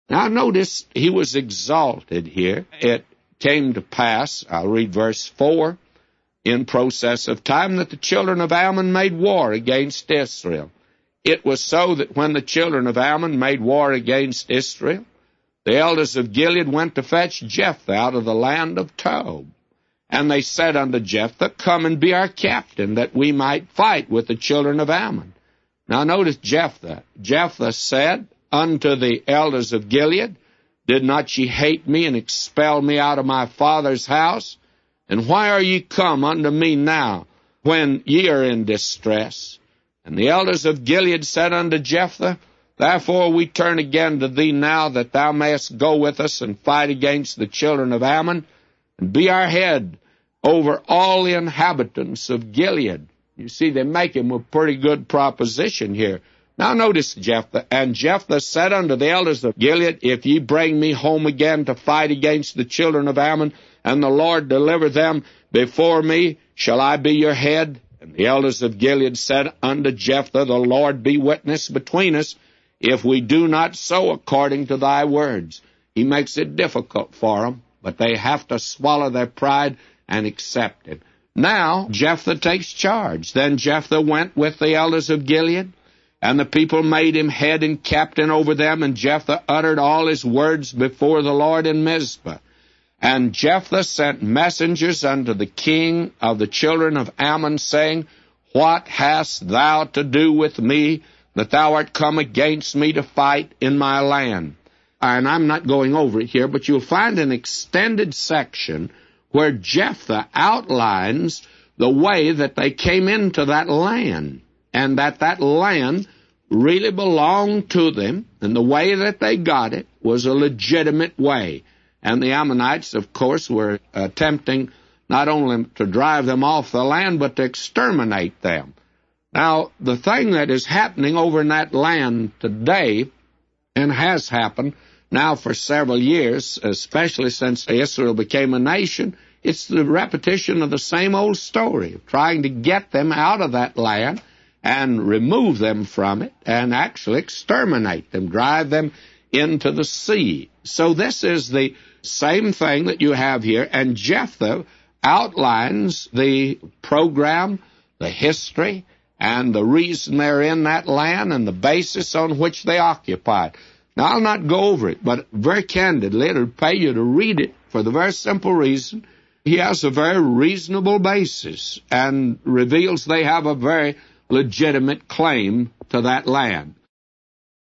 Now notice he was exalted here. It came to pass, I'll read verse 4, in process of time that the children of Ammon made war against Israel. It was so that when the children of Ammon made war against Israel, the elders of Gilead went to fetch Jephthah out of the land of Tob. And they said unto Jephthah, Come and be our captain, that we might fight with the children of Ammon. Now notice Jephthah. Jephthah said unto the elders of Gilead, Did not ye hate me and expel me out of my father's house? And why are ye come unto me now, when ye are in distress? And the elders of Gilead said unto Jephthah, Therefore we turn again to thee now, that thou mayest go with us and fight against the children of Ammon, and be our head over all the inhabitants of Gilead. You see, they make him a pretty good proposition here. Now notice Jephthah. And Jephthah said unto the elders of Gilead, If ye bring me home again to fight against the children of Ammon, and the Lord deliver them before me, shall I be your head? And the elders of Gilead said unto Jephthah, The Lord be witness between us, if we do not so according to thy words. He makes it difficult for them, but they have to swallow their pride and accept it. Now Jephthah takes charge. Then Jephthah went with the elders of Gilead, and the people made him head and captain over them, and Jephthah uttered all his words before the Lord in Mizpah. And Jephthah sent messengers unto the king of the children of Ammon, saying, What hast thou to do with me, that thou art come against me to fight in my land? And I'm not going over it here, but you'll find an extended section where Jephthah outlines the way that they came into that land, and that land really belonged to them, and the way that they got it was a legitimate way. And the Ammonites, of course, were attempting not only to drive them off the land, but to exterminate them. Now, the thing that is happening over in that land today, and has happened now for several years, especially since Israel became a nation, it's the repetition of the same old story, of trying to get them out of that land and remove them from it and actually exterminate them, drive them into the sea. So this is the same thing that you have here, and Jephthah outlines the program, the history, and the reason they're in that land and the basis on which they occupy it. Now, I'll not go over it, but very candidly, it'll pay you to read it for the very simple reason he has a very reasonable basis and reveals they have a very legitimate claim to that land.